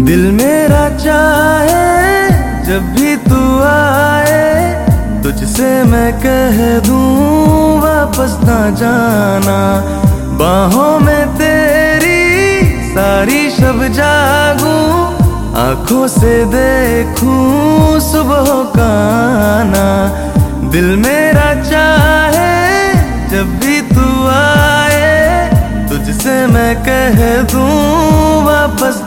दिल मेरा चाहे जब भी तू आए, तुझसे मैं कह दूं वापस ना जाना। बाहों में तेरी सारी शब जागूं, आंखों से देखूं सुबह का आना। दिल मेरा चाहे जब भी तू आए, तुझसे मैं कह दूं